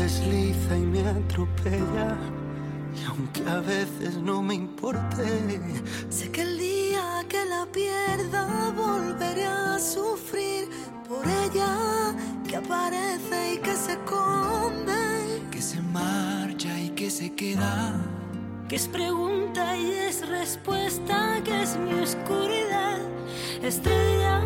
desliza y me atropella. Y aunque a veces no me importe, sé que el día que la pierda volveré a sufrir por ella, que aparece y que se esconde, que se marcha y que se queda, que es pregunta y es respuesta, que es mi oscuridad, estrella.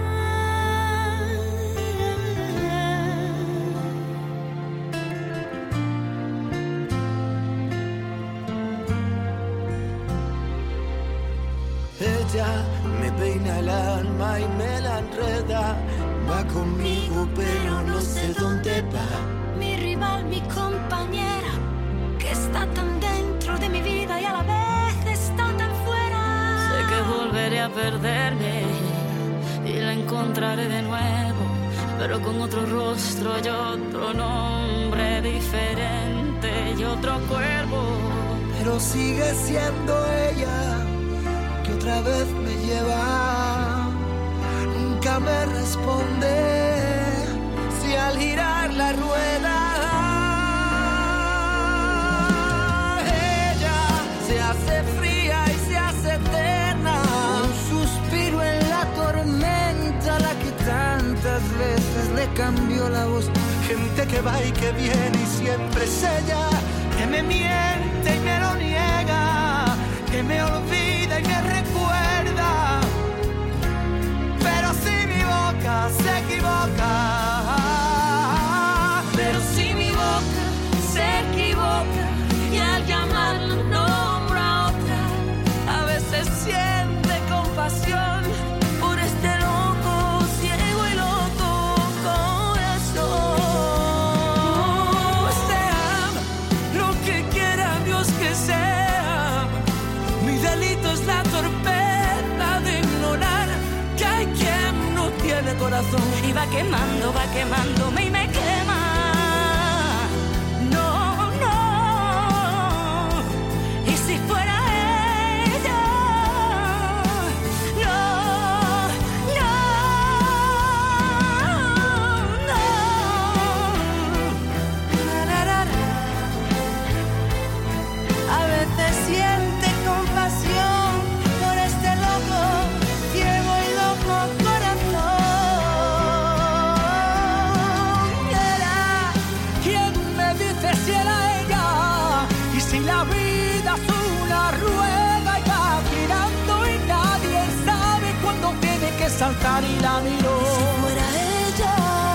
Ella me peina el alma y me la enreda, va conmigo pero no sé dónde va. Mi rival, mi compañera, que está tan dentro de mi vida y a la vez está tan fuera. Sé que volveré a perderme y la encontraré de nuevo, pero con otro rostro y otro nombre diferente y otro cuerpo. Pero sigue siendo ella, que otra vez me lleva, nunca me responde si al girar la rueda ella se hace fría y se hace eterna, un suspiro en la tormenta a la que tantas veces le cambió la voz. Gente que va y que viene y siempre es ella, que me miente y me lo niega, que me olvida y me recuerda, pero si mi boca se equivoca, pero si mi boca se equivoca y al llamarla nombra a otra, a veces siente compasión por este loco, ciego y loco corazón. Pues te ama, lo que quiera Dios que sea. Mi delito es la torpeza de ignorar que hay quien no tiene corazón. Y va quemándome y me quema. No, no. Y si fuera ella, no, no, no. A veces siente compasión por este loco, ciego y loco corazón. Era quien me dice si era ella, y si la vida es una rueda y va girando y nadie sabe cuándo tiene que saltar y la miró. Si fuera ella,